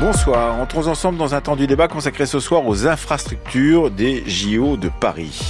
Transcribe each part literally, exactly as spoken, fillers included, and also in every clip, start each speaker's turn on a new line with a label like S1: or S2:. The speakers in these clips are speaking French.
S1: Bonsoir, entrons ensemble dans un temps du débat consacré ce soir aux infrastructures des J O de Paris.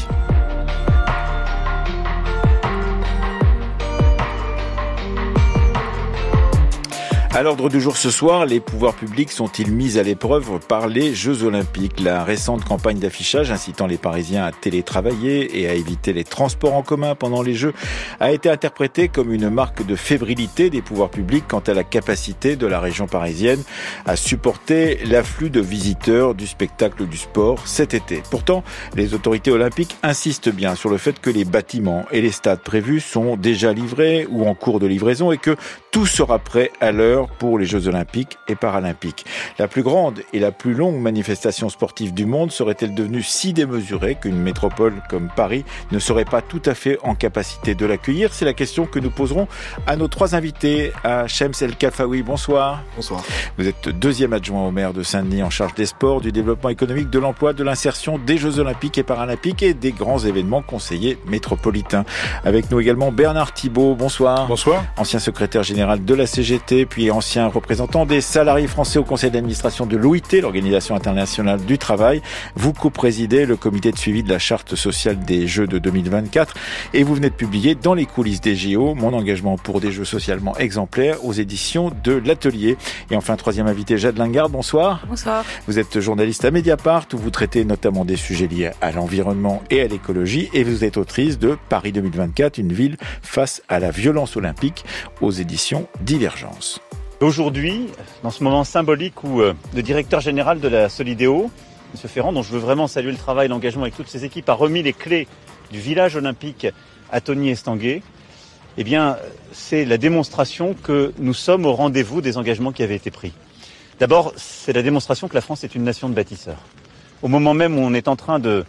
S1: À l'ordre du jour ce soir, les pouvoirs publics sont-ils mis à l'épreuve par les Jeux Olympiques ? La récente campagne d'affichage incitant les Parisiens à télétravailler et à éviter les transports en commun pendant les Jeux a été interprétée comme une marque de fébrilité des pouvoirs publics quant à la capacité de la région parisienne à supporter l'afflux de visiteurs du spectacle du sport cet été. Pourtant, les autorités olympiques insistent bien sur le fait que les bâtiments et les stades prévus sont déjà livrés ou en cours de livraison et que tout sera prêt à l'heure pour les Jeux Olympiques et Paralympiques. La plus grande et la plus longue manifestation sportive du monde serait-elle devenue si démesurée qu'une métropole comme Paris ne serait pas tout à fait en capacité de l'accueillir ? C'est la question que nous poserons à nos trois invités. À Shems El Khalfaoui, bonsoir.
S2: Bonsoir.
S1: Vous êtes deuxième adjoint au maire de Saint-Denis en charge des sports, du développement économique, de l'emploi, de l'insertion, des Jeux Olympiques et Paralympiques et des grands événements conseillers métropolitains. Avec nous également Bernard Thibault, bonsoir.
S2: Bonsoir.
S1: Ancien secrétaire général de la C G T, puis ancien représentant des salariés français au conseil d'administration de l'O I T, l'Organisation internationale du travail. Vous co-présidez le comité de suivi de la charte sociale des Jeux de deux mille vingt-quatre et vous venez de publier Dans les coulisses des J O, mon engagement pour des Jeux socialement exemplaires aux éditions de l'Atelier. Et enfin, troisième invité, Jade Lingard, bonsoir.
S3: Bonsoir.
S1: Vous êtes journaliste à Mediapart où vous traitez notamment des sujets liés à l'environnement et à l'écologie et vous êtes autrice de Paris deux mille vingt-quatre, une ville face à la violence olympique aux éditions Divergence.
S4: Aujourd'hui, dans ce moment symbolique où euh, le directeur général de la Solidéo, M. Ferrand, dont je veux vraiment saluer le travail et l'engagement avec toutes ses équipes, a remis les clés du village olympique à Tony Estanguet, eh bien, c'est la démonstration que nous sommes au rendez-vous des engagements qui avaient été pris. D'abord, c'est la démonstration que la France est une nation de bâtisseurs. Au moment même où on est en train de,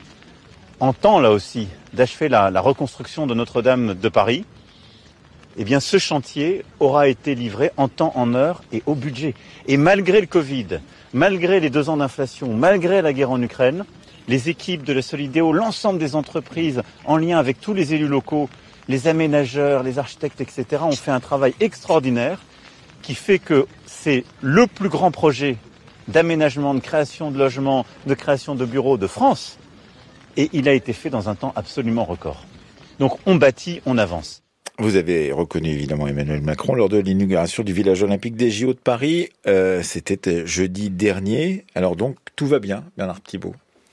S4: en temps là aussi, d'achever la, la reconstruction de Notre-Dame de Paris, eh bien, ce chantier aura été livré en temps, en heure et au budget. Et malgré le Covid, malgré les deux ans d'inflation, malgré la guerre en Ukraine, les équipes de la Solidéo, l'ensemble des entreprises en lien avec tous les élus locaux, les aménageurs, les architectes, et cetera, ont fait un travail extraordinaire qui fait que c'est le plus grand projet d'aménagement, de création de logements, de création de bureaux de France. Et il a été fait dans un temps absolument record. Donc on bâtit, on avance.
S1: Vous avez reconnu évidemment Emmanuel Macron lors de l'inauguration du village olympique des J O de Paris. Euh, c'était jeudi dernier. Alors donc, tout va bien, Bernard Thibault?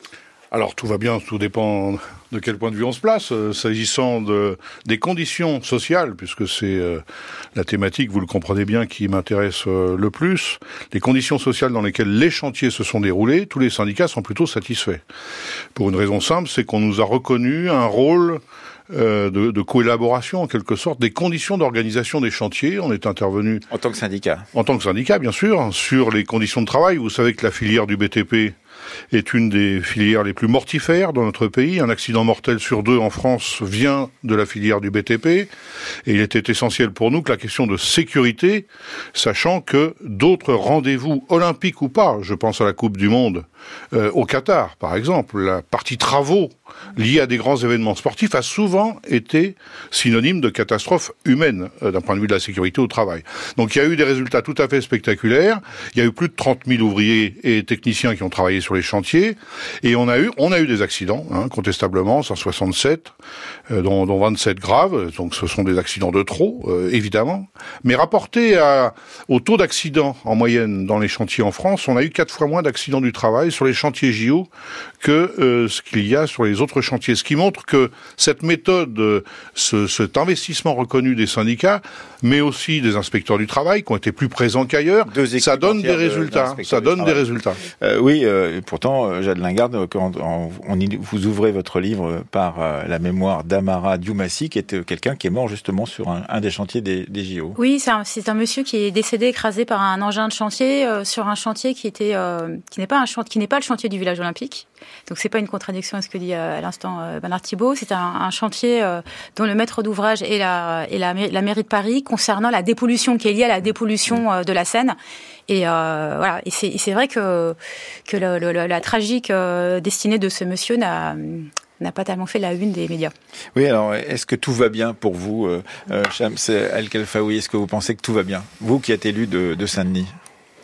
S2: Alors tout va bien, tout dépend de quel point de vue on se place. Euh, s'agissant de, des conditions sociales, puisque c'est euh, la thématique, vous le comprenez bien, qui m'intéresse euh, le plus, les conditions sociales dans lesquelles les chantiers se sont déroulés, tous les syndicats sont plutôt satisfaits. Pour une raison simple, c'est qu'on nous a reconnu un rôle Euh, de, de coélaboration, en quelque sorte, des conditions d'organisation des chantiers. On est intervenu...
S1: En tant que syndicat.
S2: En tant que syndicat, bien sûr, sur les conditions de travail. Vous savez que la filière du B T P est une des filières les plus mortifères dans notre pays. Un accident mortel sur deux en France vient de la filière du B T P. Et il était essentiel pour nous que la question de sécurité, sachant que d'autres rendez-vous olympiques ou pas, je pense à la Coupe du Monde euh, au Qatar, par exemple, la partie travaux liée à des grands événements sportifs a souvent été synonyme de catastrophe humaine euh, d'un point de vue de la sécurité au travail. Donc il y a eu des résultats tout à fait spectaculaires. Il y a eu plus de trente mille ouvriers et techniciens qui ont travaillé sur les chantiers et on a eu on a eu des accidents, hein, contestablement, cent soixante-sept, euh, dont, dont vingt-sept graves. Donc ce sont des accidents de trop, euh, évidemment. Mais rapporté à, au taux d'accidents en moyenne dans les chantiers en France, on a eu quatre fois moins d'accidents du travail sur les chantiers J O que euh, ce qu'il y a sur les autres chantiers. Ce qui montre que cette méthode, euh, ce, cet investissement reconnu des syndicats, mais aussi des inspecteurs du travail qui ont été plus présents qu'ailleurs, ça donne des résultats. Ça donne des résultats.
S1: Euh, oui, euh, pourtant, euh, Jade Lingard, quand on, on, vous ouvrez votre livre par euh, la mémoire d'Amara Diomassi, qui était quelqu'un qui est mort justement sur un, un des chantiers des, des J O.
S3: Oui, c'est un, c'est un monsieur qui est décédé écrasé par un engin de chantier euh, sur un chantier qui était euh, qui n'est pas un chantier, qui n'est pas le chantier du village olympique. Donc c'est pas une contradiction à ce que dit euh, à l'instant euh, Bernard Thibault. C'est un, un chantier euh, dont le maître d'ouvrage est la et la, la mairie de Paris concernant la dépollution qui est liée à la dépollution euh, de la Seine. Et euh, voilà. Et c'est, et c'est vrai que que le, le, la tragique euh, destinée de ce monsieur n'a n'a pas tellement fait la une des médias.
S1: Oui, alors est-ce que tout va bien pour vous, euh, euh, Shems El Khalfaoui? Est-ce que vous pensez que tout va bien, vous qui êtes élu de, de Saint-Denis?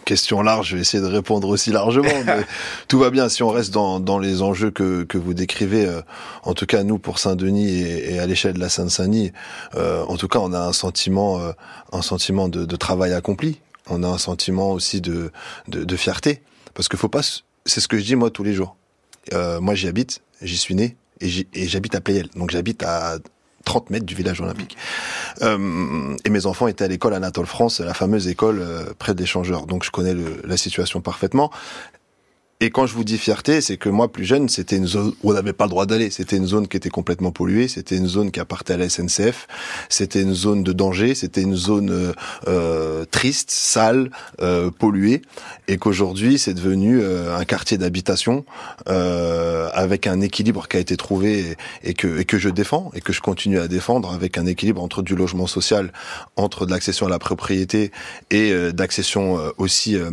S5: Question large, je vais essayer de répondre aussi largement, mais tout va bien. Si on reste dans, dans les enjeux que, que vous décrivez, euh, en tout cas nous pour Saint-Denis et, et à l'échelle de la Seine-Saint-Denis, euh, en tout cas on a un sentiment, euh, un sentiment de, de travail accompli. On a un sentiment aussi de, de, de fierté, parce qu'il faut pas. C'est ce que je dis moi tous les jours. Euh, moi j'y habite, j'y suis né et, j'y, et j'habite à Pleyel, donc j'habite à trente mètres du village olympique. Euh, et mes enfants étaient à l'école Anatole France, la fameuse école euh, près de l'Échangeur. Donc je connais le, la situation parfaitement. Et quand je vous dis fierté, c'est que moi, plus jeune, c'était une zone où on n'avait pas le droit d'aller. C'était une zone qui était complètement polluée. C'était une zone qui appartenait à la S N C F. C'était une zone de danger. C'était une zone euh, euh, triste, sale, euh, polluée. Et qu'aujourd'hui, c'est devenu euh, un quartier d'habitation euh, avec un équilibre qui a été trouvé et, et que et que je défends et que je continue à défendre, avec un équilibre entre du logement social, entre de l'accession à la propriété et euh, d'accession euh, aussi euh,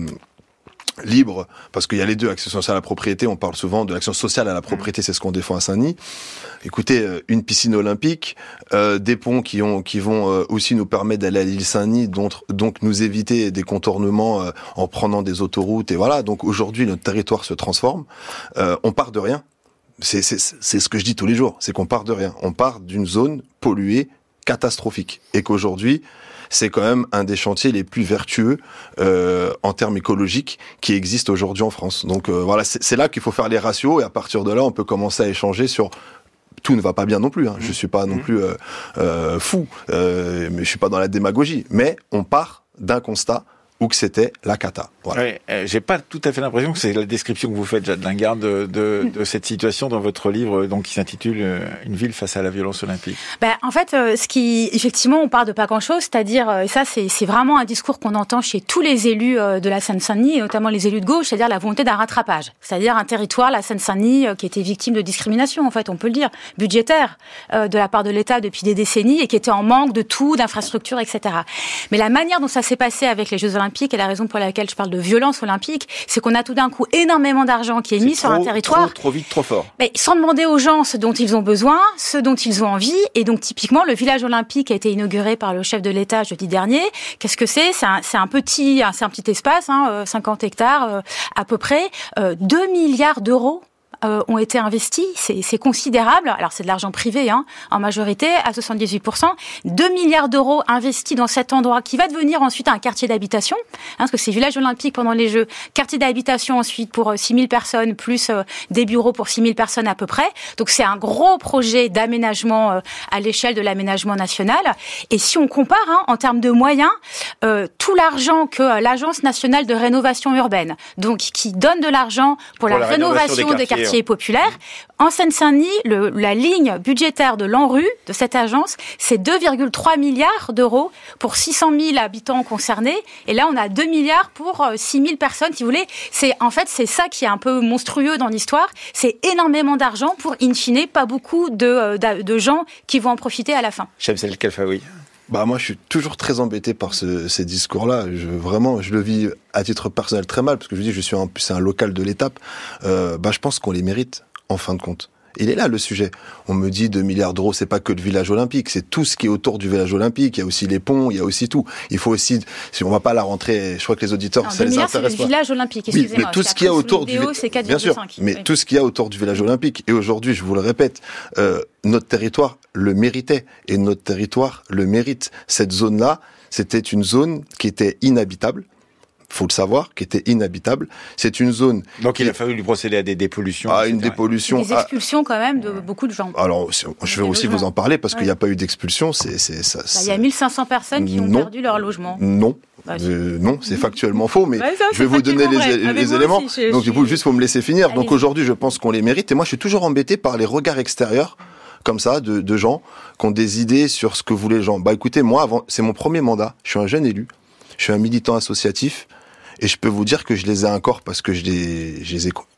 S5: libre, parce qu'il y a les deux, accession sociale à la propriété. On parle souvent de l'action sociale à la propriété, c'est ce qu'on défend à Saint-Denis. Écoutez, une piscine olympique, euh, des ponts qui ont qui vont euh, aussi nous permettre d'aller à l'île Saint-Denis, donc, donc nous éviter des contournements euh, en prenant des autoroutes, et voilà. Donc aujourd'hui, notre territoire se transforme. Euh, on part de rien. C'est, c'est, c'est ce que je dis tous les jours, c'est qu'on part de rien. On part d'une zone polluée, catastrophique, et qu'aujourd'hui, c'est quand même un des chantiers les plus vertueux euh, en termes écologiques qui existent aujourd'hui en France. Donc euh, voilà, c'est, c'est là qu'il faut faire les ratios, et à partir de là, on peut commencer à échanger sur... Tout ne va pas bien non plus, hein. Je suis pas non plus euh, euh, fou, euh, mais je suis pas dans la démagogie. Mais on part d'un constat où que c'était la cata. Voilà.
S1: Oui, euh, j'ai pas tout à fait l'impression que c'est la description que vous faites, Jade Lingard, de, de, de cette situation dans votre livre, donc qui s'intitule euh, Une ville face à la violence olympique.
S3: Ben, en fait, euh, ce qui, effectivement, on part de pas grand-chose, c'est-à-dire, euh, et ça, c'est, c'est vraiment un discours qu'on entend chez tous les élus euh, de la Seine-Saint-Denis, et notamment les élus de gauche, c'est-à-dire la volonté d'un rattrapage, c'est-à-dire un territoire, la Seine-Saint-Denis, euh, qui était victime de discrimination, en fait, on peut le dire, budgétaire, euh, de la part de l'État depuis des décennies, et qui était en manque de tout, d'infrastructures, et cetera. Mais la manière dont ça s'est passé avec les Jeux Olympiques, et la raison pour laquelle je parle de violence olympique, c'est qu'on a tout d'un coup énormément d'argent qui est, c'est mis trop, sur un territoire.
S1: Trop, trop vite, trop fort.
S3: Mais sans demander aux gens ce dont ils ont besoin, ce dont ils ont envie. Et donc, typiquement, le village olympique a été inauguré par le chef de l'État jeudi dernier. Qu'est-ce que c'est? C'est un, c'est un petit, c'est un petit espace, hein, cinquante hectares, euh, à peu près, euh, deux milliards d'euros. Euh, ont été investis, c'est, c'est considérable. Alors c'est de l'argent privé, hein, en majorité, à soixante-dix-huit pour cent. deux milliards d'euros investis dans cet endroit qui va devenir ensuite un quartier d'habitation, hein, parce que c'est village olympique pendant les Jeux, quartier d'habitation ensuite pour euh, six mille personnes, plus euh, des bureaux pour six mille personnes à peu près. Donc c'est un gros projet d'aménagement euh, à l'échelle de l'aménagement national. Et si on compare, hein, en termes de moyens, euh, tout l'argent que euh, l'Agence nationale de rénovation urbaine, donc qui donne de l'argent pour, pour la, la rénovation, rénovation des quartiers, des quartiers populaire. En Seine-Saint-Denis, le, la ligne budgétaire de l'ANRU, de cette agence, c'est deux virgule trois milliards d'euros pour six cent mille habitants concernés. Et là, on a deux milliards pour six mille personnes, si vous voulez. C'est, en fait, c'est ça qui est un peu monstrueux dans l'histoire. C'est énormément d'argent pour, in fine, pas beaucoup de, de, de gens qui vont en profiter à la fin.
S1: Chemsel Khalfaoui.
S5: Bah moi je suis toujours très embêté par ce, ces discours-là. Je, vraiment, je le vis à titre personnel très mal, parce que je dis je suis un, c'est un local de l'étape. Euh, bah je pense qu'on les mérite en fin de compte. Il est là le sujet. On me dit deux milliards d'euros, c'est pas que le village olympique, c'est tout ce qui est autour du village olympique. Il y a aussi les ponts, il y a aussi tout. Il faut aussi, si on va pas la rentrer, je crois que les auditeurs, non, ça les intéresse pas.
S3: C'est le village olympique, excusez-moi.
S5: Oui, mais tout ce qu'il y a autour du, bien sûr, mais oui. tout ce qu'il y a autour du village olympique. Et aujourd'hui, je vous le répète, euh, notre territoire le méritait et notre territoire le mérite. Cette zone-là, c'était une zone qui était inhabitable. Faut le savoir, qui était inhabitable. C'est une zone.
S1: Donc il a fallu lui procéder à des dépollutions.
S5: À une dépollution.
S3: Des expulsions à... quand même de beaucoup de gens.
S5: Alors je vais aussi vous en parler parce ouais. qu'il n'y a pas eu d'expulsion. C'est, c'est, ça,
S3: bah, il y a mille cinq cents personnes qui non. ont perdu leur logement.
S5: Non. Bah, euh, non, c'est factuellement faux, mais bah, ça, je vais vous donner les, les, les éléments. Aussi, je, Donc, du coup, juste, faut me laisser finir. Allez. Donc, aujourd'hui, je pense qu'on les mérite. Et moi, je suis toujours embêté par les regards extérieurs, comme ça, de, de gens qui ont des idées sur ce que voulaient les gens. Bah, écoutez, moi, avant, c'est mon premier mandat. Je suis un jeune élu. Je suis un militant associatif. Et je peux vous dire que je les ai encore parce que je les, je les ai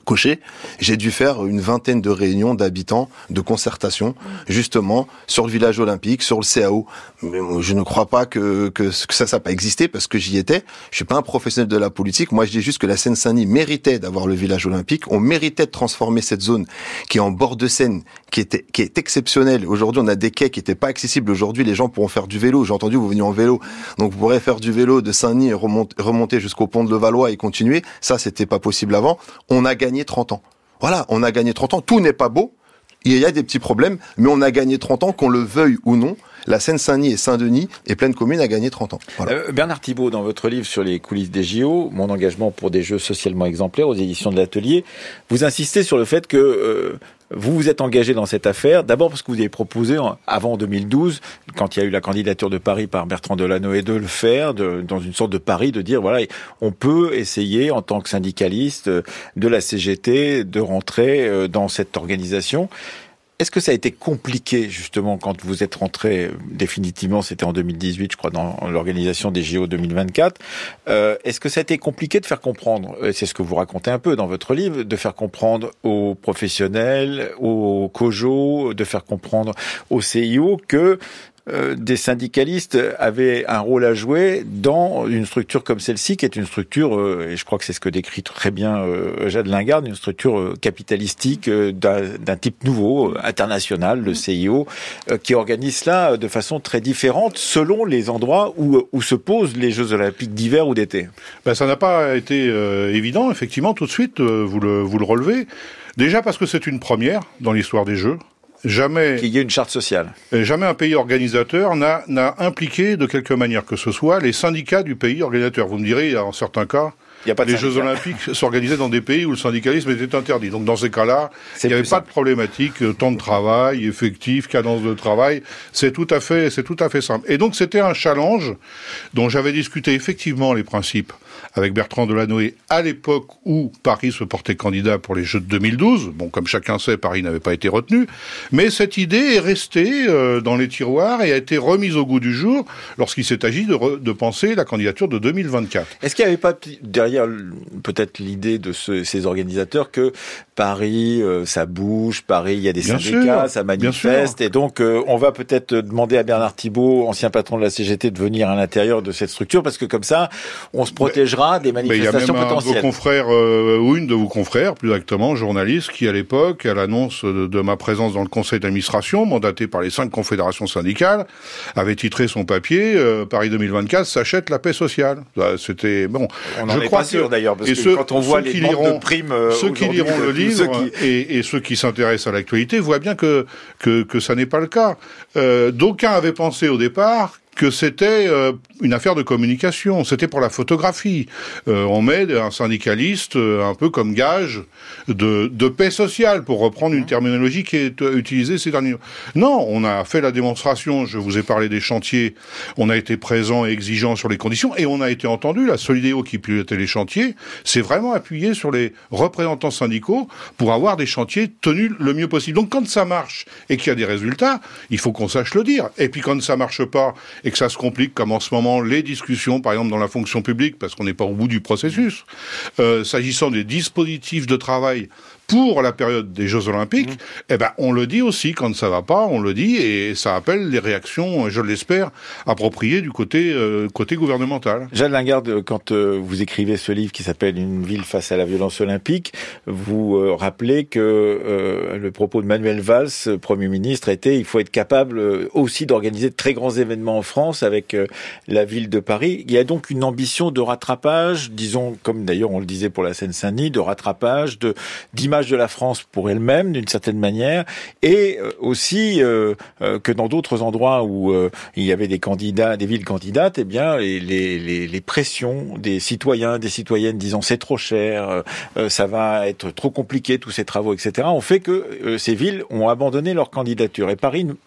S5: cocher, j'ai dû faire une vingtaine de réunions d'habitants, de concertation, justement, sur le village olympique, sur le C A O. Mais je ne crois pas que, que, que ça, ça n'a pas existé parce que j'y étais. Je suis pas un professionnel de la politique. Moi, je dis juste que la Seine-Saint-Denis méritait d'avoir le village olympique. On méritait de transformer cette zone qui est en bord de Seine, qui était, qui est exceptionnelle. Aujourd'hui, on a des quais qui n'étaient pas accessibles. Aujourd'hui, les gens pourront faire du vélo. J'ai entendu, vous venez en vélo. Donc, vous pourrez faire du vélo de Saint-Denis et remonter, remonter jusqu'au pont de Levallois et continuer. Ça, c'était pas possible avant. On a gagné trente ans. Voilà, on a gagné trente ans. Tout n'est pas beau. Il y a des petits problèmes, mais on a gagné trente ans, qu'on le veuille ou non. La Seine-Saint-Denis et Saint-Denis et pleine commune a gagné trente ans. Voilà.
S1: Euh, Bernard Thibault, dans votre livre sur les coulisses des J O, mon engagement pour des Jeux socialement exemplaires aux éditions de l'Atelier, vous insistez sur le fait que euh, vous vous êtes engagé dans cette affaire, d'abord parce que vous avez proposé, avant deux mille douze, quand il y a eu la candidature de Paris par Bertrand Delanoë, de le faire, de, dans une sorte de pari, de dire, voilà, on peut essayer, en tant que syndicaliste de la C G T, de rentrer dans cette organisation. Est-ce que ça a été compliqué, justement, quand vous êtes rentré définitivement, c'était en deux mille dix-huit, je crois, dans l'organisation des J O deux mille vingt-quatre, euh, est-ce que ça a été compliqué de faire comprendre, c'est ce que vous racontez un peu dans votre livre, de faire comprendre aux professionnels, aux C O J O, de faire comprendre aux C I O que Euh, des syndicalistes avaient un rôle à jouer dans une structure comme celle-ci, qui est une structure, euh, et je crois que c'est ce que décrit très bien euh, Jade Lingarde, une structure euh, capitalistique euh, d'un, d'un type nouveau, euh, international, le C I O, euh, qui organise cela euh, de façon très différente selon les endroits où, où se posent les Jeux Olympiques d'hiver ou d'été.
S2: Ben, ça n'a pas été euh, évident, effectivement, tout de suite, euh, vous le, vous le relevez. Déjà parce que c'est une première dans l'histoire des Jeux. Jamais,
S1: qu'il y ait une charte sociale.
S2: Jamais un pays organisateur n'a, n'a impliqué de quelque manière que ce soit les syndicats du pays organisateur. Vous me direz, en certains cas,
S1: il y a pas de
S2: les
S1: syndicat.
S2: Jeux Olympiques s'organisaient dans des pays où le syndicalisme était interdit. Donc dans ces cas-là, c'est il n'y avait pas simple. de problématique, temps de travail, effectif, cadence de travail. C'est tout à fait, c'est tout à fait simple. Et donc c'était un challenge dont j'avais discuté effectivement les principes avec Bertrand Delanoë à l'époque où Paris se portait candidat pour les Jeux de deux mille douze. Bon, comme chacun sait, Paris n'avait pas été retenu. Mais cette idée est restée euh, dans les tiroirs et a été remise au goût du jour lorsqu'il s'est agi de, re, de penser la candidature de deux mille vingt-quatre.
S1: Est-ce qu'il n'y avait pas derrière peut-être l'idée de ce, ces organisateurs que Paris, euh, ça bouge, Paris, il y a des bien syndicats, sûr, ça manifeste, et donc euh, on va peut-être demander à Bernard Thibault, ancien patron de la C G T, de venir à l'intérieur de cette structure, parce que comme ça, on se protégera des manifestations
S2: mais il y a même
S1: potentielles.
S2: Un de vos confrères, euh, ou une de vos confrères, plus exactement, journaliste, qui à l'époque, à l'annonce de, de ma présence dans le conseil d'administration, mandaté par les cinq confédérations syndicales, avait titré son papier euh, Paris deux mille vingt-quatre s'achète la paix sociale. C'était bon.
S1: On n'en est pas sûr d'ailleurs, parce que ceux, quand on voit les demandes de primes, euh,
S2: ceux qui liront le livre qui... et, et ceux qui s'intéressent à l'actualité voient bien que que, que ça n'est pas le cas. Euh, d'aucuns avaient pensé au départ que c'était euh, une affaire de communication, c'était pour la photographie. Euh, on met un syndicaliste euh, un peu comme gage de, de paix sociale, pour reprendre une terminologie qui est euh, utilisée ces derniers jours. Non, on a fait la démonstration, je vous ai parlé des chantiers, on a été présent et exigeant sur les conditions, et on a été entendu. La Solidéo qui pilotait les chantiers s'est vraiment appuyée sur les représentants syndicaux pour avoir des chantiers tenus le mieux possible. Donc quand ça marche et qu'il y a des résultats, il faut qu'on sache le dire. Et puis quand ça marche pas, et que ça se complique, comme en ce moment les discussions, par exemple dans la fonction publique, parce qu'on n'est pas au bout du processus, euh, s'agissant des dispositifs de travail pour la période des Jeux Olympiques, mmh. eh ben, on le dit aussi, quand ça va pas, on le dit, et ça appelle les réactions, je l'espère, appropriées du côté, euh, côté gouvernemental.
S1: Jade Lingarde, quand euh, vous écrivez ce livre qui s'appelle Une ville face à la violence olympique, vous euh, rappelez que euh, le propos de Manuel Valls, Premier ministre, était il faut être capable euh, aussi d'organiser de très grands événements en France avec euh, la ville de Paris. Il y a donc une ambition de rattrapage, disons, comme d'ailleurs on le disait pour la Seine-Saint-Denis, de rattrapage, de, d'image de la France pour elle-même d'une certaine manière, et aussi euh, euh, que dans d'autres endroits où euh, il y avait des candidats, des villes candidates, eh bien les, les, les pressions des citoyens, des citoyennes disant c'est trop cher, euh, ça va être trop compliqué tous ces travaux, et cetera, ont fait que euh, ces villes ont abandonné leur candidature. Et Paris, bah,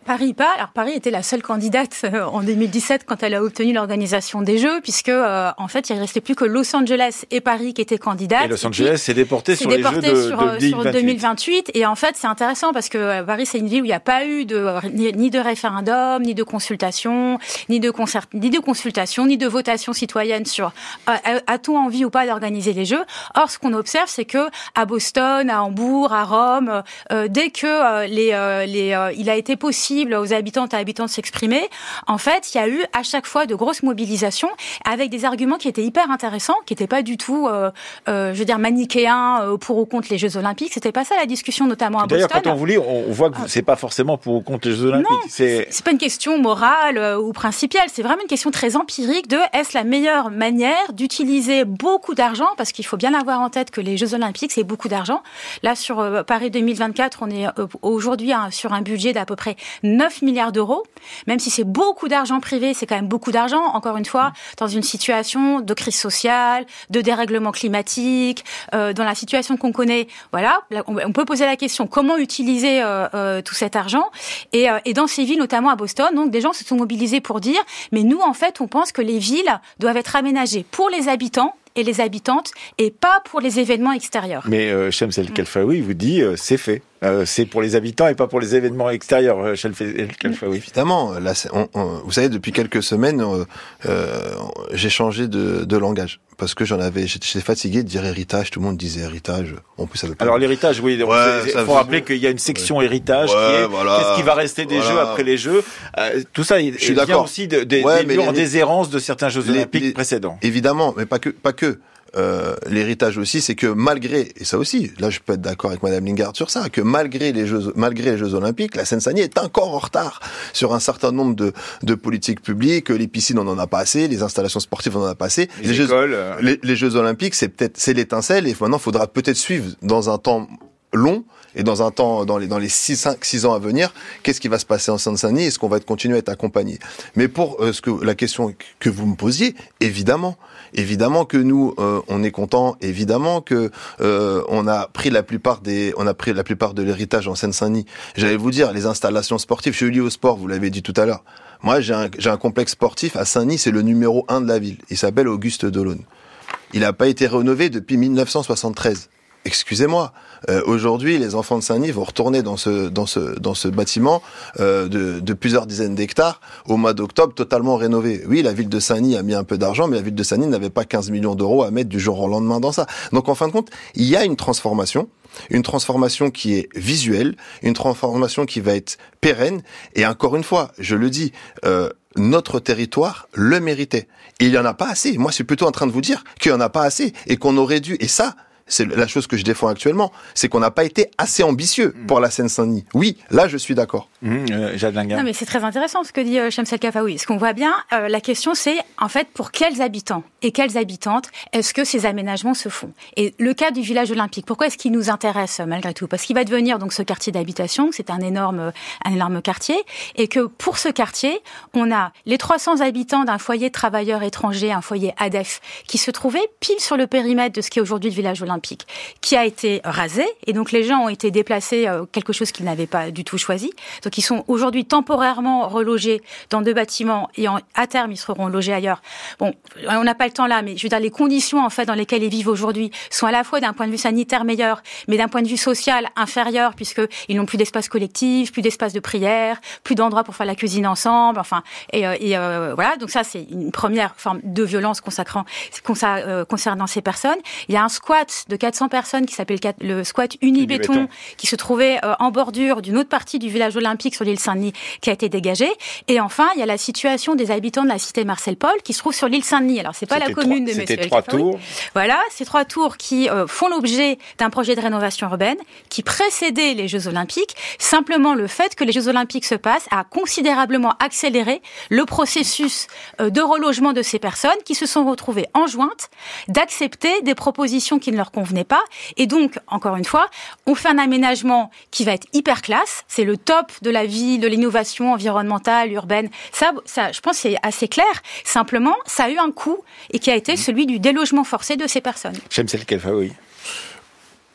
S3: Paris pas. Alors Paris était la seule candidate en deux mille dix-sept quand elle a obtenu l'organisation des Jeux, puisque euh, en fait il ne restait plus que Los Angeles et Paris qui étaient candidates.
S1: Et Los Angeles s'est déporté sur
S3: déporté
S1: les Jeux de,
S3: sur,
S1: de
S3: sur deux mille vingt-huit. Et en fait c'est intéressant parce que Paris c'est une ville où il n'y a pas eu de ni, ni de référendum, ni de consultation, ni de concert, ni de consultation, ni de votation citoyenne sur a, a-t-on envie ou pas d'organiser les Jeux. Or ce qu'on observe c'est que à Boston, à Hambourg, à Rome, euh, dès que euh, les, euh, les euh, il a été possible aux habitantes et habitants de s'exprimer, en fait, il y a eu à chaque fois de grosses mobilisations avec des arguments qui étaient hyper intéressants, qui n'étaient pas du tout, euh, euh, je veux dire, manichéens euh, pour ou contre les Jeux Olympiques. C'était pas ça la discussion, notamment à
S1: D'ailleurs,
S3: Boston.
S1: D'ailleurs, quand on vous lit, on voit que c'est pas forcément pour ou contre les Jeux Olympiques.
S3: Non,
S1: c'est...
S3: c'est pas une question morale euh, ou principielle. C'est vraiment une question très empirique de est-ce la meilleure manière d'utiliser beaucoup d'argent, parce qu'il faut bien avoir en tête que les Jeux Olympiques, c'est beaucoup d'argent. Là, sur euh, Paris deux mille vingt-quatre, on est euh, aujourd'hui hein, sur un budget d'à peu près neuf milliards d'euros. Même si c'est beaucoup d'argent privé, c'est quand même beaucoup d'argent, encore une fois, dans une situation de crise sociale, de dérèglement climatique, euh, dans la situation qu'on connaît. Voilà, on peut poser la question, comment utiliser euh, euh, tout cet argent ? Et, euh, et dans ces villes, notamment à Boston, donc des gens se sont mobilisés pour dire, mais nous, en fait, on pense que les villes doivent être aménagées pour les habitants et les habitantes, et pas pour les événements extérieurs.
S1: Mais euh, Shams El Khelfaoui vous dit, euh, c'est fait. Euh, c'est pour les habitants et pas pour les événements extérieurs, euh, Shams El Khelfaoui.
S5: Évidemment, là, c'est, on, on, vous savez, depuis quelques semaines, euh, euh, j'ai changé de, de langage. Parce que j'en avais, j'étais fatigué de dire héritage, tout le monde disait héritage. En plus, ça veut pas
S1: Alors, l'héritage, oui, il
S5: ouais,
S1: faut
S5: veut...
S1: rappeler qu'il y a une section ouais. héritage
S5: ouais,
S1: qui est,
S5: voilà,
S1: qu'est-ce qui va rester des
S5: voilà.
S1: Jeux après les Jeux. Euh, tout ça, il, il vient aussi de, de, ouais, des murs, les... des errances de certains Jeux les, Olympiques les... précédents.
S5: Évidemment, mais pas que, pas que. Euh, l'héritage aussi, c'est que malgré, et ça aussi, là je peux être d'accord avec Madame Lingard sur ça, que malgré les Jeux, malgré les Jeux Olympiques, la Seine-Saint-Denis est encore en retard sur un certain nombre de, de politiques publiques. Les piscines, on en a pas assez, les installations sportives, on en a pas assez.
S1: Les,
S5: les
S1: écoles,
S5: Jeux,
S1: euh...
S5: les, les Jeux Olympiques, c'est peut-être, c'est l'étincelle, et maintenant, il faudra peut-être suivre dans un temps long, et dans un temps, dans les, dans les six, cinq, six ans à venir, qu'est-ce qui va se passer en Seine-Saint-Denis? Est-ce qu'on va être, continuer à être accompagné? Mais pour euh, ce que, la question que vous me posiez, évidemment, évidemment que nous, euh, on est content, évidemment que euh, on a pris la plupart des, on a pris la plupart de l'héritage en Seine-Saint-Denis. J'allais vous dire, les installations sportives, je suis lié au sport, vous l'avez dit tout à l'heure. Moi, j'ai un, j'ai un complexe sportif à Saint-Denis, c'est le numéro un de la ville. Il s'appelle Auguste Delaune. Il n'a pas été rénové depuis mille neuf cent soixante-treize. Excusez-moi. Euh, aujourd'hui, les enfants de Saint-Denis vont retourner dans ce dans ce dans ce bâtiment euh, de, de plusieurs dizaines d'hectares au mois d'octobre, totalement rénové. Oui, la ville de Saint-Denis a mis un peu d'argent, mais la ville de Saint-Denis n'avait pas quinze millions d'euros à mettre du jour au lendemain dans ça. Donc, en fin de compte, il y a une transformation, une transformation qui est visuelle, une transformation qui va être pérenne. Et encore une fois, je le dis. Euh, Notre territoire le méritait. Et il y en a pas assez. Moi, je suis plutôt en train de vous dire qu'il y en a pas assez et qu'on aurait dû. Et ça, c'est la chose que je défends actuellement, c'est qu'on n'a pas été assez ambitieux pour la Seine-Saint-Denis. Oui, là, je suis d'accord.
S1: Mmh, euh, Jade Lingard.
S3: Non, mais c'est très intéressant ce que dit euh, Shams El Khelfaoui. Ce qu'on voit bien, euh, la question, c'est en fait pour quels habitants et quelles habitantes est-ce que ces aménagements se font? Et le cas du village olympique, pourquoi est-ce qu'il nous intéresse malgré tout? Parce qu'il va devenir donc ce quartier d'habitation, c'est un énorme, un énorme quartier, et que pour ce quartier, on a les trois cents habitants d'un foyer de travailleurs étrangers, un foyer A D E F, qui se trouvait pile sur le périmètre de ce qui est aujourd'hui le village olympique, qui a été rasé, et donc les gens ont été déplacés, euh, quelque chose qu'ils n'avaient pas du tout choisi. Donc ils sont aujourd'hui temporairement relogés dans deux bâtiments, et en, à terme ils seront logés ailleurs. Bon, on n'a pas le temps là, mais je veux dire les conditions en fait dans lesquelles ils vivent aujourd'hui sont à la fois d'un point de vue sanitaire meilleur, mais d'un point de vue social inférieur, puisque ils n'ont plus d'espace collectif, plus d'espace de prière, plus d'endroits pour faire la cuisine ensemble, enfin, et, euh, et euh, voilà. Donc ça c'est une première forme de violence consacrant, consa, euh, concernant ces personnes. Il y a un squat de quatre cents personnes qui s'appelle le squat Unibéton, Unibéton. qui se trouvait euh, en bordure d'une autre partie du village olympique sur l'île Saint-Denis, qui a été dégagée. Et enfin, il y a la situation des habitants de la cité Marcel Paul qui se trouve sur l'île Saint-Denis. Alors c'est pas c'était la commune
S1: trois,
S3: de Monsieur
S1: C'était trois tours.
S3: Voilà, ces trois tours qui euh, font l'objet d'un projet de rénovation urbaine qui précédait les Jeux Olympiques. Simplement, le fait que les Jeux Olympiques se passent a considérablement accéléré le processus euh, de relogement de ces personnes qui se sont retrouvées enjointes d'accepter des propositions qui ne leur convenaient pas. Et donc, encore une fois, on fait un aménagement qui va être hyper classe. C'est le top de la vie, de l'innovation environnementale, urbaine. Ça, ça, je pense, c'est assez clair. Simplement, ça a eu un coût et qui a été celui du délogement forcé de ces personnes.
S1: Shams El Khelfaoui.
S5: Alors,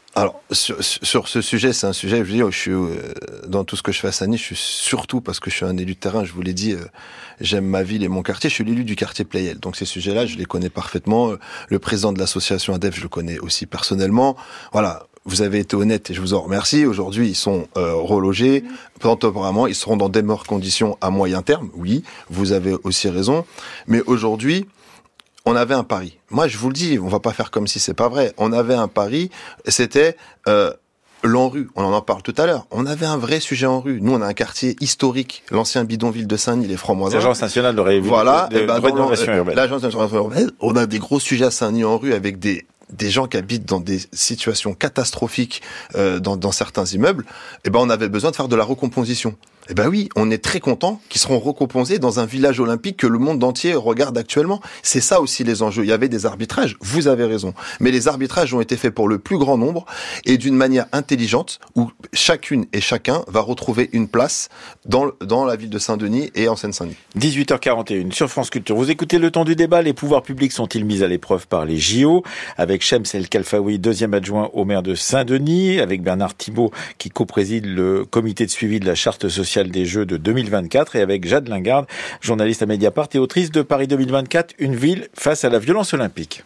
S5: sur, sur ce sujet, c'est un sujet, je veux dire, je suis, euh, dans tout ce que je fais à Sagny, je suis surtout parce que je suis un élu de terrain, je vous l'ai dit, euh, j'aime ma ville et mon quartier, je suis l'élu du quartier Pleyel. Donc ces sujets-là, je les connais parfaitement. Le président de l'association A D E F, je le connais aussi personnellement. Voilà. Vous avez été honnête et je vous en remercie. Aujourd'hui, ils sont euh, relogés. Temporairement, ils seront dans des meilleures conditions à moyen terme. Oui, vous avez aussi raison. Mais aujourd'hui, on avait un pari. Moi, je vous le dis, on va pas faire comme si c'est pas vrai. On avait un pari, c'était euh, l'ANRU. On en parle tout à l'heure. On avait un vrai sujet en rue. Nous, on a un quartier historique, l'ancien bidonville de Saint-Denis, les Francs-Moisins.
S1: L'Agence nationale de, ré...
S5: voilà,
S1: de, de,
S5: ben,
S1: de rénovation urbaine.
S5: L'Agence nationale de rénovation urbaine. On a des gros sujets à Saint-Denis en rue avec des des gens qui habitent dans des situations catastrophiques euh, dans, dans certains immeubles. Eh ben, on avait besoin de faire de la recomposition. Eh ben oui, on est très content qu'ils seront recomposés dans un village olympique que le monde entier regarde actuellement. C'est ça aussi les enjeux. Il y avait des arbitrages, vous avez raison. Mais les arbitrages ont été faits pour le plus grand nombre et d'une manière intelligente où chacune et chacun va retrouver une place dans, dans la ville de Saint-Denis et en Seine-Saint-Denis.
S1: dix-huit heures quarante et une sur France Culture. Vous écoutez Le Temps du débat. Les pouvoirs publics sont-ils mis à l'épreuve par les J O? Avec Shems El Kalfaoui, deuxième adjoint au maire de Saint-Denis, avec Bernard Thibault qui co-préside le comité de suivi de la charte sociale des Jeux de deux mille vingt-quatre et avec Jade Lingarde, journaliste à Mediapart et autrice de Paris deux mille vingt-quatre, une ville face à la violence olympique.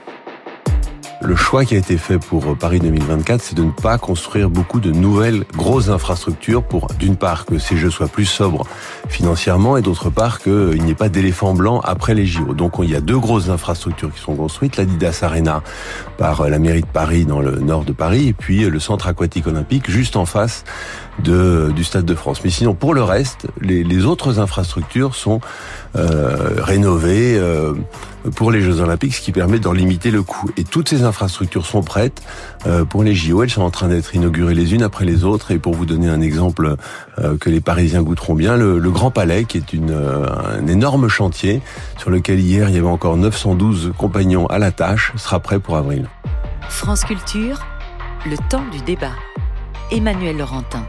S6: Le choix qui a été fait pour Paris deux mille vingt-quatre, c'est de ne pas construire beaucoup de nouvelles grosses infrastructures pour, d'une part, que ces Jeux soient plus sobres financièrement et d'autre part, qu'il n'y ait pas d'éléphant blanc après les J O. Donc, il y a deux grosses infrastructures qui sont construites. L'Adidas Arena par la mairie de Paris dans le nord de Paris et puis le centre aquatique olympique juste en face de, du Stade de France. Mais sinon, pour le reste, les, les autres infrastructures sont euh, rénovées euh, pour les Jeux Olympiques, ce qui permet d'en limiter le coût. Et toutes ces infrastructures sont prêtes euh, pour les J O. Elles sont en train d'être inaugurées les unes après les autres. Et pour vous donner un exemple euh, que les Parisiens goûteront bien, le, le Grand Palais, qui est une, euh, un énorme chantier sur lequel hier il y avait encore neuf cent douze compagnons à la tâche, sera prêt pour avril.
S7: France Culture, le temps du débat. Emmanuel Laurentin.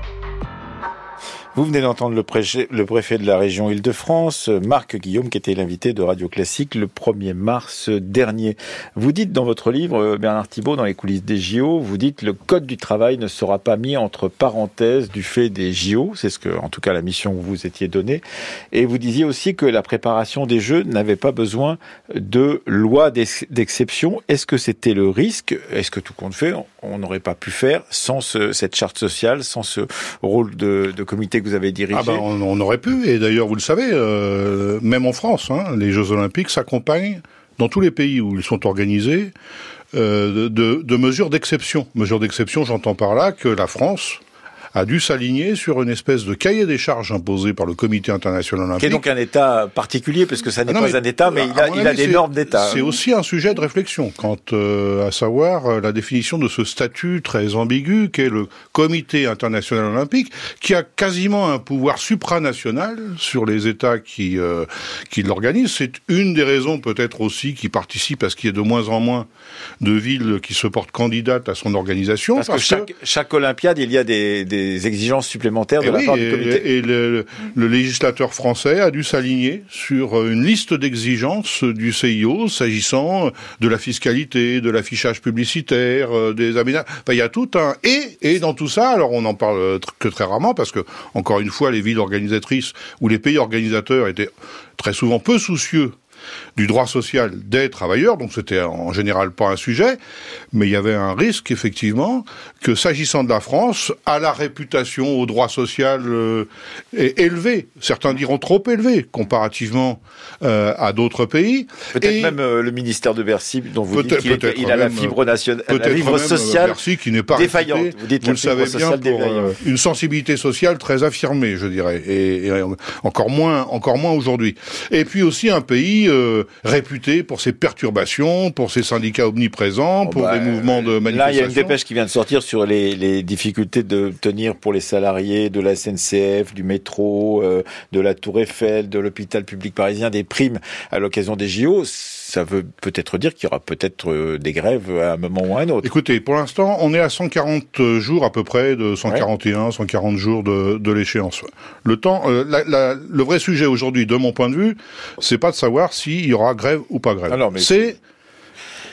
S1: Vous venez d'entendre le préfet, le préfet de la région Île-de-France, Marc Guillaume, qui était l'invité de Radio Classique le premier mars dernier. Vous dites dans votre livre, Bernard Thibault, dans les coulisses des J O, vous dites le code du travail ne sera pas mis entre parenthèses du fait des J O. C'est ce que, en tout cas, la mission que vous étiez donnée. Et vous disiez aussi que la préparation des Jeux n'avait pas besoin de loi d'exception. Est-ce que c'était le risque? Est-ce que tout compte fait, on n'aurait pas pu faire sans ce, cette charte sociale, sans ce rôle de, de comité que vous avez dirigé?
S2: Ah ben, on, on aurait pu, et d'ailleurs, vous le savez, euh, même en France, hein, les Jeux Olympiques s'accompagnent, dans tous les pays où ils sont organisés, euh, de, de mesures d'exception. Mesures d'exception, j'entends par là que la France a dû s'aligner sur une espèce de cahier des charges imposé par le Comité international olympique.
S1: Qui est donc un État particulier, parce que ça n'est ah non, pas mais, un État, mais il a, il a des normes d'État.
S2: C'est aussi un sujet de réflexion, quant euh, à savoir euh, la définition de ce statut très ambigu qu'est le Comité international olympique, qui a quasiment un pouvoir supranational sur les États qui, euh, qui l'organisent. C'est une des raisons peut-être aussi qui participe à ce qu'il y ait de moins en moins de villes qui se portent candidates à son organisation.
S1: Parce, parce que chaque, que chaque Olympiade, il y a des, des des exigences supplémentaires de et la
S2: oui,
S1: part
S2: et,
S1: du comité.
S2: Et le, le législateur français a dû s'aligner sur une liste d'exigences du C I O s'agissant de la fiscalité, de l'affichage publicitaire, des aménagements. Enfin, il y a tout un et et dans tout ça, alors on n'en parle que très rarement parce que encore une fois, les villes organisatrices ou les pays organisateurs étaient très souvent peu soucieux du droit social des travailleurs, donc c'était en général pas un sujet, mais il y avait un risque, effectivement, que s'agissant de la France, à la réputation au droit social euh, élevé, certains diront trop élevé, comparativement euh, à d'autres pays.
S1: Peut-être et même euh, le ministère de Bercy, dont vous dites qu'il est, il a la fibre nationale, la fibre sociale
S2: Bercy, qui n'est pas
S1: défaillante.
S2: Réputé,
S1: vous dites
S2: vous le savez bien, pour euh, une sensibilité sociale très affirmée, je dirais, et, et encore moins, encore moins aujourd'hui. Et puis aussi un pays euh, réputé pour ses perturbations, pour ses syndicats omniprésents, oh pour bah, des mouvements de manifestation.
S1: Là, il y a une dépêche qui vient de sortir sur les, les difficultés de tenir pour les salariés de la S N C F, du métro, euh, de la Tour Eiffel, de l'hôpital public parisien, des primes à l'occasion des J O. Ça veut peut-être dire qu'il y aura peut-être euh, des grèves à un moment ou à un autre.
S2: Écoutez, pour l'instant, on est à cent quarante jours à peu près, de cent quarante et un, ouais. cent quarante jours de, de l'échéance. Le temps, euh, la, la, le vrai sujet aujourd'hui, de mon point de vue, c'est pas de savoir s'il y aura grève ou pas grève.
S1: Alors, mais
S2: c'est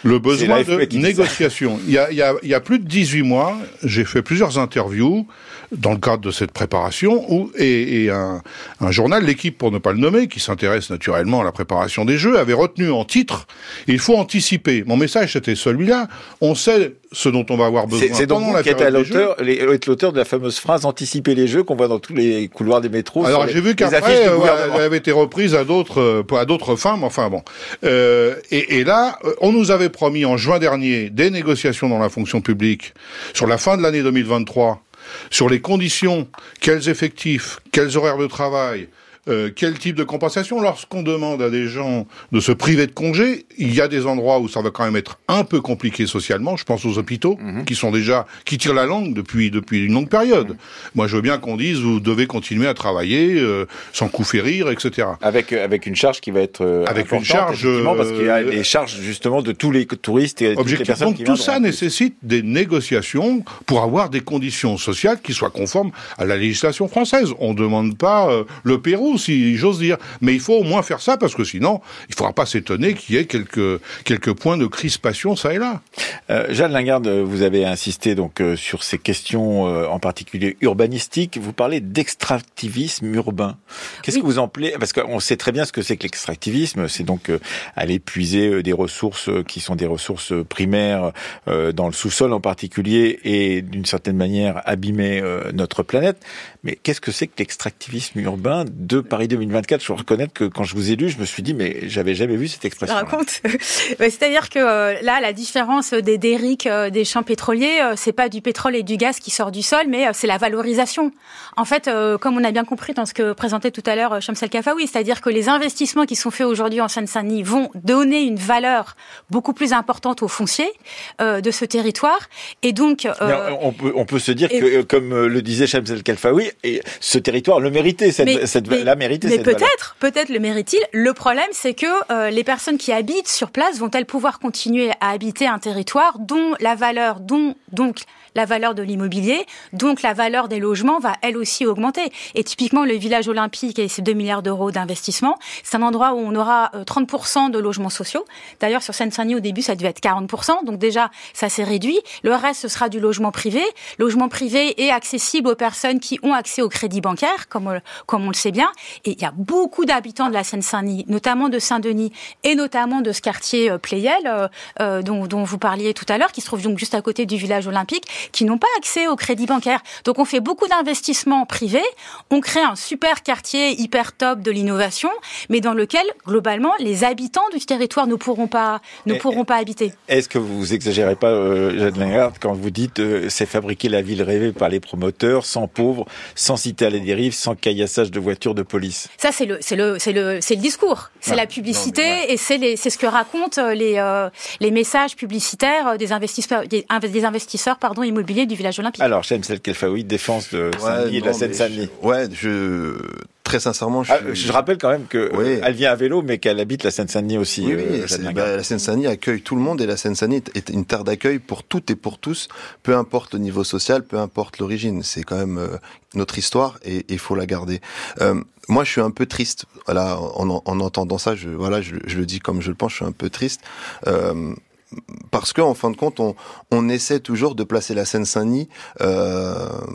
S2: Le besoin de négociation. Il y a, il y a, il y a plus de dix-huit mois, j'ai fait plusieurs interviews dans le cadre de cette préparation où, et, et un, un journal, L'Équipe pour ne pas le nommer, qui s'intéresse naturellement à la préparation des Jeux, avait retenu en titre « Il faut anticiper ». Mon message, c'était celui-là. On sait ce dont on va avoir besoin
S1: c'est, c'est donc
S2: pendant
S1: vous
S2: la
S1: qui êtes
S2: période des
S1: l'auteur, les, êtes l'auteur de la fameuse phrase « Anticiper les Jeux » qu'on voit dans tous les couloirs des métros.
S2: Alors
S1: les,
S2: j'ai vu qu'après, euh, elle avait été reprise à d'autres, à d'autres fins, mais enfin bon. Euh, et, et là, on nous avait promis en juin dernier des négociations dans la fonction publique sur la fin de l'année deux mille vingt-trois, sur les conditions, quels effectifs, quels horaires de travail, euh, quel type de compensation. Lorsqu'on demande à des gens de se priver de congés, il y a des endroits où ça va quand même être un peu compliqué socialement. Je pense aux hôpitaux, mmh. qui sont déjà, qui tirent la langue depuis depuis une longue période. Mmh. Moi, je veux bien qu'on dise vous devez continuer à travailler euh, sans coup férir, et cetera.
S1: Avec avec une charge qui va être euh,
S2: avec une charge
S1: euh, parce qu'il y a les charges justement de tous les touristes et toutes les personnes
S2: donc
S1: qui
S2: tout ça nécessite des négociations pour avoir des conditions sociales qui soient conformes à la législation française. On demande pas euh, le Pérou, si j'ose dire, mais il faut au moins faire ça parce que sinon, il faudra pas s'étonner qu'il y ait quelques quelques points de crispation ça et là.
S1: Euh, Jeanne Lingarde, vous avez insisté donc euh, sur ces questions euh, en particulier urbanistiques. Vous parlez d'extractivisme urbain. Qu'est-ce oui. que vous en plaît? Parce qu'on sait très bien ce que c'est que l'extractivisme. C'est donc euh, aller puiser euh, des ressources euh, qui sont des ressources primaires euh, dans le sous-sol en particulier et d'une certaine manière abîmer euh, notre planète. Mais qu'est-ce que c'est que l'extractivisme urbain de Paris deux mille vingt-quatre? Je dois reconnaître que quand je vous ai lu, je me suis dit mais j'avais jamais vu cette expression.
S3: Je raconte. C'est-à-dire que euh, là, la différence des derricks euh, des champs pétroliers, euh, c'est pas du pétrole et du gaz qui sort du sol, mais euh, c'est la valorisation. En fait, euh, comme on a bien compris dans ce que présentait tout à l'heure euh, Shams El-Khafaoui, c'est-à-dire que les investissements qui sont faits aujourd'hui en Seine-Saint-Denis vont donner une valeur beaucoup plus importante au foncier euh, de ce territoire, et donc
S1: euh, on peut on peut se dire et, que, comme le disait Shams El-Khafaoui, et ce territoire le méritait, cette,
S3: mais,
S1: cette
S3: mais,
S1: la méritait.
S3: Mais
S1: cette
S3: peut-être,
S1: valeur.
S3: peut-être le mérite-t-il. Le problème, c'est que euh, les personnes qui habitent sur place vont-elles pouvoir continuer à habiter un territoire dont la valeur, dont donc la valeur de l'immobilier, donc la valeur des logements va elle aussi augmenter. Et typiquement, le village olympique et ses deux milliards d'euros d'investissement, c'est un endroit où on aura trente pour cent de logements sociaux. D'ailleurs, sur Seine-Saint-Denis, au début, ça devait être quarante pour cent. Donc déjà, ça s'est réduit. Le reste, ce sera du logement privé. Logement privé est accessible aux personnes qui ont accès au crédit bancaire, comme, comme on le sait bien. Et il y a beaucoup d'habitants de la Seine-Saint-Denis, notamment de Saint-Denis et notamment de ce quartier Pleyel, euh, dont, dont vous parliez tout à l'heure, qui se trouve donc juste à côté du village olympique, qui n'ont pas accès au crédit bancaire. Donc on fait beaucoup d'investissements privés, on crée un super quartier hyper top de l'innovation, mais dans lequel, globalement, les habitants du territoire ne pourront pas, ne et, pourront pas habiter.
S1: Est-ce que vous exagérez pas, euh, Jeanne Lingarde, quand vous dites euh, c'est fabriquer la ville rêvée par les promoteurs, sans pauvres, sans cité à la dérive, sans caillassage de voitures de police?
S3: Ça, c'est le, c'est le, c'est le, c'est le discours. C'est ouais, la publicité non, ouais. et c'est les, c'est ce que racontent les, euh, les messages publicitaires des investisseurs, des, des investisseurs, pardon, immobiliers du village olympique.
S1: Alors, Shams El-Khafaoui, défense de Saint-Denis ouais, et de la Seine-Saint-Denis.
S5: Je, ouais, je... Très sincèrement, je,
S1: ah, je rappelle quand même qu'elle oui. euh, vient à vélo, mais qu'elle habite la Seine-Saint-Denis aussi.
S5: Oui, oui euh, bah, la Seine-Saint-Denis accueille tout le monde et la Seine-Saint-Denis est une terre d'accueil pour toutes et pour tous, peu importe le niveau social, peu importe l'origine. C'est quand même euh, notre histoire et il faut la garder. Euh, moi, je suis un peu triste. Voilà, en, en entendant ça, je, voilà, je, je le dis comme je le pense, je suis un peu triste. Euh, Parce que en fin de compte, on, on essaie toujours de placer la Seine-Saint-Denis euh,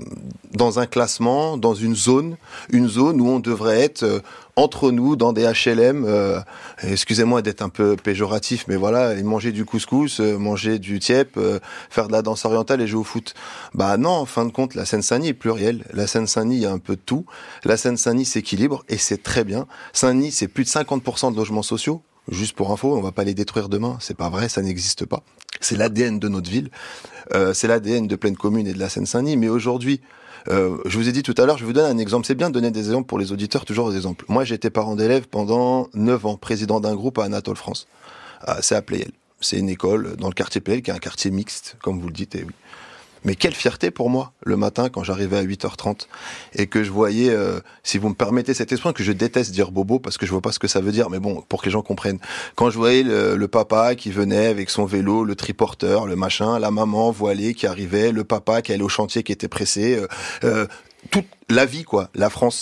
S5: dans un classement, dans une zone, une zone où on devrait être euh, entre nous, dans des H L M. Euh, excusez-moi d'être un peu péjoratif, mais voilà, et manger du couscous, euh, manger du tiep, euh, faire de la danse orientale et jouer au foot. Bah non, en fin de compte, la Seine-Saint-Denis est plurielle. La Seine-Saint-Denis, il y a un peu de tout. La Seine-Saint-Denis s'équilibre et c'est très bien. Saint-Denis, c'est plus de cinquante pour cent de logements sociaux. Juste pour info, on va pas les détruire demain. C'est pas vrai, ça n'existe pas. C'est l'A D N de notre ville. Euh, c'est l'A D N de Plaine Commune et de la Seine-Saint-Denis. Mais aujourd'hui, euh, je vous ai dit tout à l'heure, je vais vous donner un exemple. C'est bien de donner des exemples pour les auditeurs, toujours des exemples. Moi, j'ai été parent d'élèves pendant neuf ans, président d'un groupe à Anatole France. Ah, c'est à Pleyel. C'est une école dans le quartier Pleyel, qui est un quartier mixte, comme vous le dites, et oui. Mais quelle fierté pour moi, le matin, quand j'arrivais à huit heures trente, et que je voyais, euh, si vous me permettez cette expression, que je déteste dire bobo, parce que je vois pas ce que ça veut dire, mais bon, pour que les gens comprennent. Quand je voyais le, le papa qui venait avec son vélo, le triporteur, le machin, la maman voilée qui arrivait, le papa qui allait au chantier qui était pressé, euh, euh, toute la vie, quoi, la France.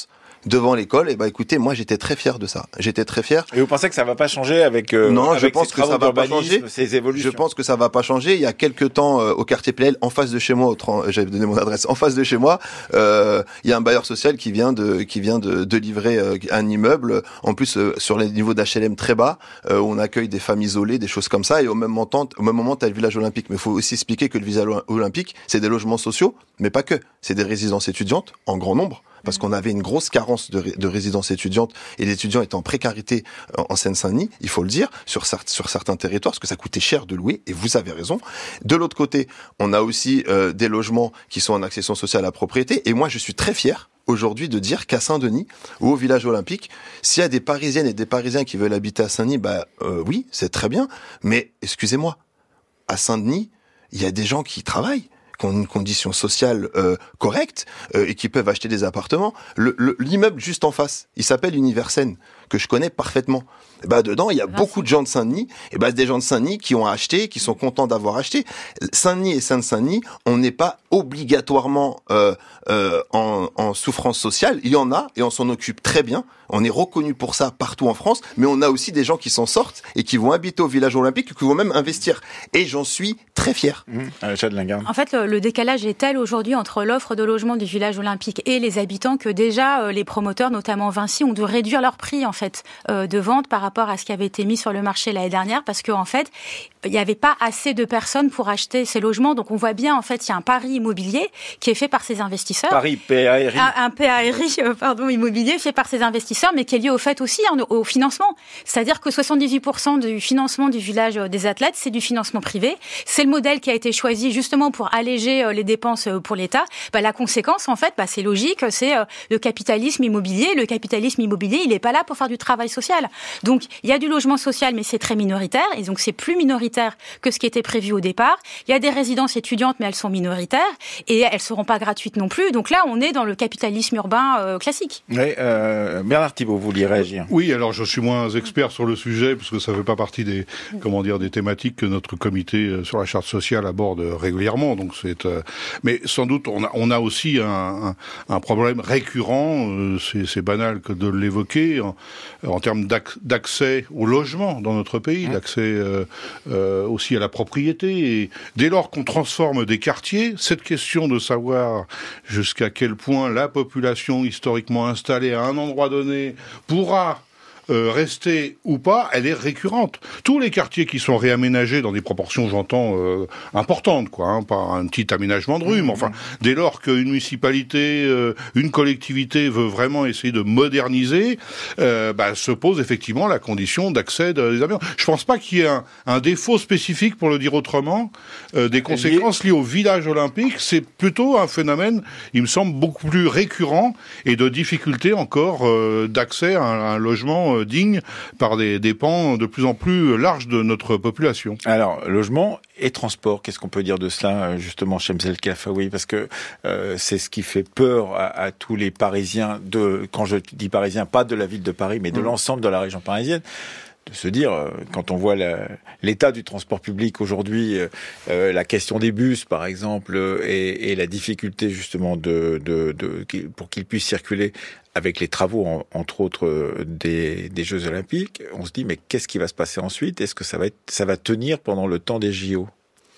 S5: devant l'école. Et bah écoutez, moi j'étais très fier de ça. J'étais très fier.
S1: Et vous pensez que ça va pas changer avec euh,
S5: Non,
S1: avec
S5: je pense
S1: ces
S5: que ça va pas changer.
S1: Ces évolutions.
S5: Je pense que ça va pas changer. Il y a quelques temps euh, au quartier Pleyel, en face de chez moi, au j'avais donné mon adresse, en face de chez moi, euh, il y a un bailleur social qui vient de qui vient de, de livrer euh, un immeuble. En plus euh, sur les niveaux d'H L M très bas, euh, où on accueille des femmes isolées, des choses comme ça. Et au même moment, au même moment, t'as le village olympique. Mais il faut aussi expliquer que le village olympique, c'est des logements sociaux, mais pas que. C'est des résidences étudiantes en grand nombre. Parce qu'on avait une grosse carence de, de résidences étudiantes et les étudiants étaient en précarité en Seine-Saint-Denis, il faut le dire, sur, sur certains territoires, parce que ça coûtait cher de louer, et vous avez raison. De l'autre côté, on a aussi euh, des logements qui sont en accession sociale à la propriété, et moi je suis très fier aujourd'hui de dire qu'à Saint-Denis ou au village olympique, s'il y a des Parisiennes et des Parisiens qui veulent habiter à Saint-Denis, bah euh, oui, c'est très bien, mais excusez-moi, à Saint-Denis, il y a des gens qui travaillent, qui ont une condition sociale euh, correcte euh, et qui peuvent acheter des appartements. Le, le, l'immeuble juste en face, il s'appelle Universen, que je connais parfaitement. Et bah dedans, il y a Merci. beaucoup de gens de Saint-Denis, et bah des gens de Saint-Denis qui ont acheté, qui sont contents d'avoir acheté. Saint-Denis et Seine-Saint-Denis, on n'est pas obligatoirement euh, euh, en, en souffrance sociale. Il y en a et on s'en occupe très bien. On est reconnu pour ça partout en France, mais on a aussi des gens qui s'en sortent et qui vont habiter au village olympique et qui vont même investir. Et j'en suis très fier.
S1: Mmh. En
S3: fait, le, le décalage est tel aujourd'hui entre l'offre de logement du village olympique et les habitants que déjà euh, les promoteurs, notamment Vinci, ont dû réduire leur prix en fait euh, de vente par rapport à ce qui avait été mis sur le marché l'année dernière, parce qu'en fait, il n'y avait pas assez de personnes pour acheter ces logements. Donc on voit bien, en fait, il y a un pari immobilier qui est fait par ces investisseurs.
S1: Pari, P A R I.
S3: Un, un P A R I, euh, pardon, immobilier fait par ces investisseurs, mais qui est lié au fait aussi hein, au financement. C'est-à-dire que soixante-dix-huit pour cent du financement du village des athlètes, c'est du financement privé. C'est le modèle qui a été choisi justement pour alléger euh, les dépenses euh, pour l'État. Bah, la conséquence, en fait, bah, c'est logique, c'est euh, le capitalisme immobilier. Le capitalisme immobilier, il n'est pas là pour faire du travail social. Donc, il y a du logement social, mais c'est très minoritaire, et donc c'est plus minoritaire que ce qui était prévu au départ. Il y a des résidences étudiantes, mais elles sont minoritaires, et elles ne seront pas gratuites non plus. Donc là, on est dans le capitalisme urbain euh, classique.
S1: Oui, euh, Bernard Thibault, vous vouliez réagir ?
S2: Oui, alors je suis moins expert sur le sujet, parce que ça ne fait pas partie des, comment dire, des thématiques que notre comité sur la charte sociale aborde régulièrement. Donc c'est, euh, mais sans doute, on a, on a aussi un, un, un problème récurrent, euh, c'est, c'est banal que de l'évoquer, en, en termes d'ac- d'accès au logement dans notre pays, d'accès euh, euh, aussi à la propriété. Et dès lors qu'on transforme des quartiers, cette question de savoir jusqu'à quel point la population historiquement installée à un endroit donné pourra Euh, rester ou pas, elle est récurrente. Tous les quartiers qui sont réaménagés dans des proportions, j'entends, euh, importantes, quoi, hein, pas un petit aménagement de rue, mais enfin, dès lors qu'une municipalité, euh, une collectivité veut vraiment essayer de moderniser, euh, bah, se pose effectivement la condition d'accès des habitants. Je pense pas qu'il y ait un, un défaut spécifique, pour le dire autrement, euh, des conséquences liées au village olympique. C'est plutôt un phénomène, il me semble, beaucoup plus récurrent et de difficulté encore euh, d'accès à un, à un logement digne par des, des pans de plus en plus larges de notre population.
S1: Alors, logement et transport, qu'est-ce qu'on peut dire de cela, justement, Chemsel Khafaoui ? Parce que euh, c'est ce qui fait peur à, à tous les Parisiens, de, quand je dis Parisiens, pas de la ville de Paris, mais de mmh. l'ensemble de la région parisienne, de se dire, quand on voit la, l'état du transport public aujourd'hui, euh, la question des bus, par exemple, et, et la difficulté, justement, de, de, de, pour qu'ils puissent circuler avec les travaux, en, entre autres, des, des Jeux Olympiques, on se dit, mais qu'est-ce qui va se passer ensuite ? Est-ce que ça va être, ça va tenir pendant le temps des J O ?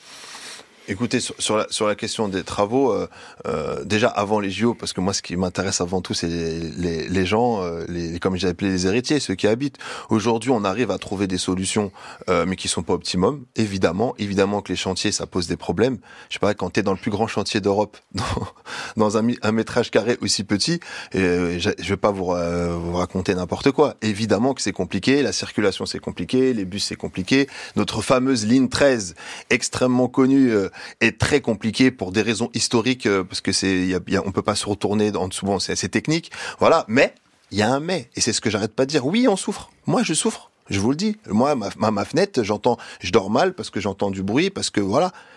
S5: Écoutez, sur, sur, la, sur la question des travaux, euh, euh, déjà avant les J O, parce que moi ce qui m'intéresse avant tout, c'est les, les, les gens, euh, les, comme j'ai appelé les héritiers, ceux qui habitent. Aujourd'hui, on arrive à trouver des solutions, euh, mais qui sont pas optimum. Évidemment, évidemment que les chantiers, ça pose des problèmes. Je sais pas, quand t'es dans le plus grand chantier d'Europe, dans, dans un, un métrage carré aussi petit, et je, je vais pas vous, euh, vous raconter n'importe quoi. Évidemment que c'est compliqué, la circulation c'est compliqué, les bus c'est compliqué. Notre fameuse ligne treize, extrêmement connue, euh, est très compliqué pour des raisons historiques, euh, parce que c'est, y a, y a, on peut pas se retourner en dessous, bon, c'est assez technique, voilà. Mais il y a un mais, et c'est ce que j'arrête pas de dire. Oui, on souffre. Moi, je souffre. Je vous le dis. Moi, ma, ma, ma fenêtre, j'entends, je dors mal parce que j'entends du bruit, parce que voilà.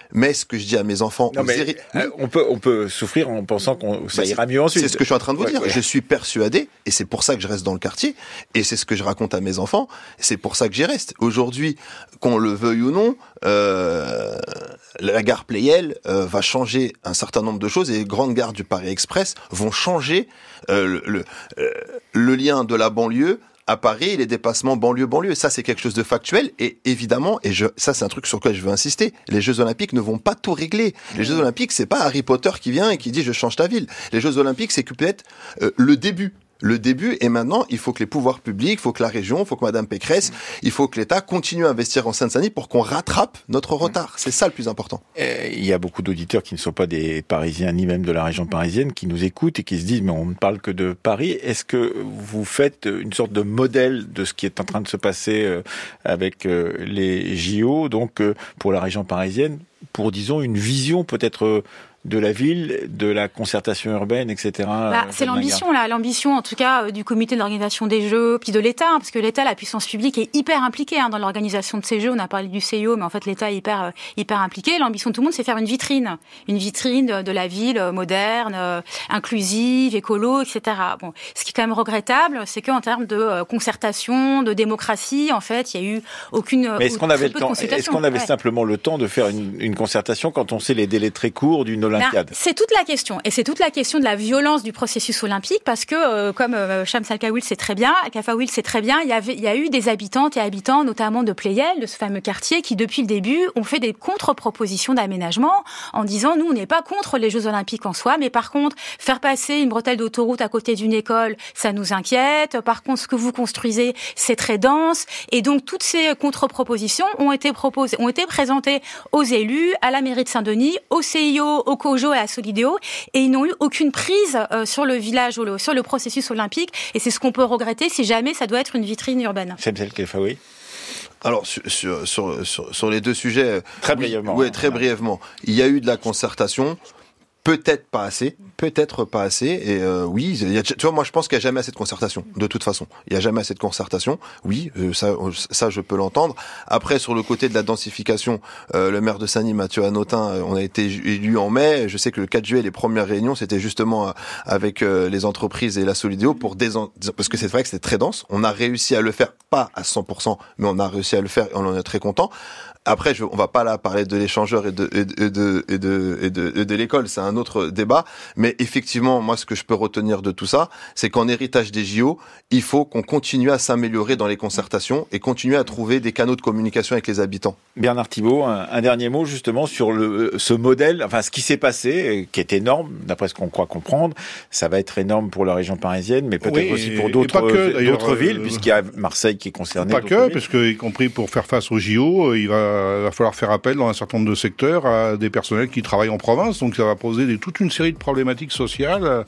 S5: Mais ce que je dis à mes enfants,
S1: non, mais,
S5: irri...
S1: euh, on peut on peut souffrir en pensant qu'on ça bah, ira mieux ensuite.
S5: C'est ce que je suis en train de vous
S1: ouais,
S5: dire.
S1: Ouais.
S5: Je suis persuadé, et c'est pour ça que je reste dans le quartier, et c'est ce que je raconte à mes enfants. C'est pour ça que j'y reste. Aujourd'hui, qu'on le veuille ou non, euh, la gare Pleyel euh, va changer un certain nombre de choses, et les grandes gares du Paris Express vont changer euh, le, le, euh, le lien de la banlieue à Paris, les dépassements banlieue-banlieue. Ça, c'est quelque chose de factuel. Et évidemment, et je, ça, c'est un truc sur lequel je veux insister, les Jeux Olympiques ne vont pas tout régler. Les Jeux Olympiques, c'est pas Harry Potter qui vient et qui dit « je change ta ville ». Les Jeux Olympiques, c'est peut-être euh, le début. Le début, et maintenant, il faut que les pouvoirs publics, il faut que la région, il faut que Madame Pécresse, il faut que l'État continue à investir en Seine-Saint-Denis pour qu'on rattrape notre retard. C'est ça le plus important.
S1: Et il y a beaucoup d'auditeurs qui ne sont pas des Parisiens, ni même de la région parisienne, qui nous écoutent et qui se disent « mais on ne parle que de Paris ». Est-ce que vous faites une sorte de modèle de ce qui est en train de se passer avec les J O, donc pour la région parisienne, pour, disons, une vision peut-être de la ville, de la concertation urbaine, et cetera.
S3: Bah, c'est l'ambition, là, l'ambition en tout cas euh, du comité d'organisation des Jeux, puis de l'État, hein, parce que l'État, la puissance publique est hyper impliquée hein, dans l'organisation de ces Jeux. On a parlé du C I O, mais en fait l'État est hyper euh, hyper impliqué. L'ambition de tout le monde, c'est faire une vitrine, une vitrine de, de la ville euh, moderne, euh, inclusive, écolo, et cetera. Bon, ce qui est quand même regrettable, c'est qu'en termes de euh, concertation, de démocratie, en fait, il y a eu aucune.
S1: Mais est-ce qu'on avait le temps
S3: Est-ce
S1: qu'on avait
S3: ouais.
S1: simplement le temps de faire une, une concertation quand on sait les délais très courts d'une Olympiade?
S3: Ben, c'est toute la question, et c'est toute la question de la violence du processus olympique, parce que euh, comme euh, Shams Al-Khawaoui sait très bien, Al-Khawaoui sait très bien, il y avait, il y a eu des habitantes et habitants, notamment de Pleyel, de ce fameux quartier, qui depuis le début ont fait des contre-propositions d'aménagement en disant nous on n'est pas contre les Jeux Olympiques en soi, mais par contre faire passer une bretelle d'autoroute à côté d'une école, ça nous inquiète. Par contre, ce que vous construisez, c'est très dense, et donc toutes ces contre-propositions ont été proposées, ont été présentées aux élus, à la mairie de Saint-Denis, au C I O, au COJO et à Solidéo, et ils n'ont eu aucune prise euh, sur le village, sur le processus olympique, et c'est ce qu'on peut regretter si jamais ça doit être une vitrine urbaine.
S1: Shams Al-Khawaoui.
S5: Alors sur, sur, sur, sur, sur les deux sujets,
S1: très
S5: oui,
S1: brièvement.
S5: Oui, très brièvement. Il y a eu de la concertation. Peut-être pas assez, peut-être pas assez, et euh, oui, il y a, tu vois, moi je pense qu'il n'y a jamais assez de concertation, de toute façon. Il n'y a jamais assez de concertation, oui, euh, ça, ça je peux l'entendre. Après, sur le côté de la densification, euh, le maire de Saint-Denis, Mathieu Hanotin, on a été élu en mai, je sais que le quatre juillet, les premières réunions, c'était justement avec euh, les entreprises et la Solidéo, pour désen... parce que c'est vrai que c'était très dense, on a réussi à le faire, pas à cent pour cent, mais on a réussi à le faire, et on en est très content. Après, je, on va pas là parler de l'échangeur et de, et de, et de, et de, et de, et de l'école, c'est un autre débat. Mais effectivement, moi, ce que je peux retenir de tout ça, c'est qu'en héritage des J O, il faut qu'on continue à s'améliorer dans les concertations et continuer à trouver des canaux de communication avec les habitants.
S1: Bernard Thibault, un, un dernier mot justement sur le, ce modèle, enfin ce qui s'est passé, qui est énorme, d'après ce qu'on croit comprendre. Ça va être énorme pour la région parisienne, mais peut-être oui, aussi pour d'autres, que, d'autres villes, euh, puisqu'il y a Marseille qui est concernée.
S2: Pas que, parce que, y compris pour faire face aux J O, il va Il va falloir faire appel dans un certain nombre de secteurs à des personnels qui travaillent en province, donc ça va poser des, toute une série de problématiques sociales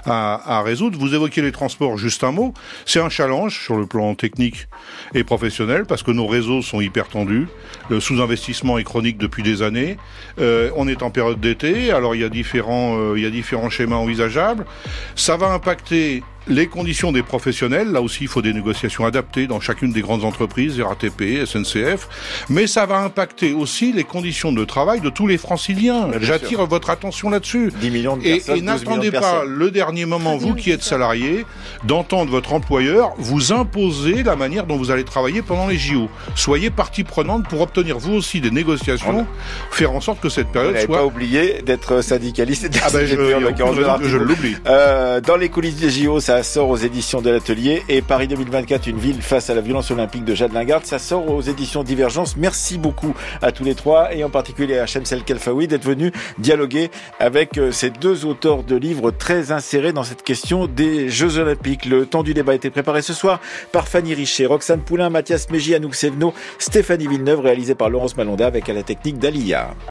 S2: à, à résoudre. Vous évoquez les transports, juste un mot. C'est un challenge sur le plan technique et professionnel, parce que nos réseaux sont hyper tendus. Le sous-investissement est chronique depuis des années. Euh, on est en période d'été, alors il y a différents, euh, il y a différents schémas envisageables. Ça va impacter les conditions des professionnels, là aussi il faut des négociations adaptées dans chacune des grandes entreprises, R A T P, S N C F, mais ça va impacter aussi les conditions de travail de tous les franciliens. Bien J'attire sûr. votre attention là-dessus.
S1: dix millions de
S2: et,
S1: personnes,
S2: et n'attendez pas le dernier moment, vous qui êtes salarié, d'entendre votre employeur vous imposer la manière dont vous allez travailler pendant les J O. Soyez partie prenante pour obtenir vous aussi des négociations, ouais. faire en sorte que cette période
S1: vous
S2: soit...
S1: pas oublié d'être syndicaliste et de
S2: ah ben je, je, je l'oublie.
S1: Euh, dans les coulisses des J O, ça Ça sort aux éditions de l'Atelier, et Paris deux mille vingt-quatre, une ville face à la violence olympique de Jade Lingarde, ça sort aux éditions Divergence. Merci beaucoup à tous les trois, et en particulier à Shams Al-Khawaoui d'être venu dialoguer avec ces deux auteurs de livres très insérés dans cette question des Jeux Olympiques. Le temps du débat a été préparé ce soir par Fanny Richet, Roxane Poulain, Mathias Mégy, Anouk Sevno, Stéphanie Villeneuve, réalisé par Laurence Malonda avec à la technique d'Alia.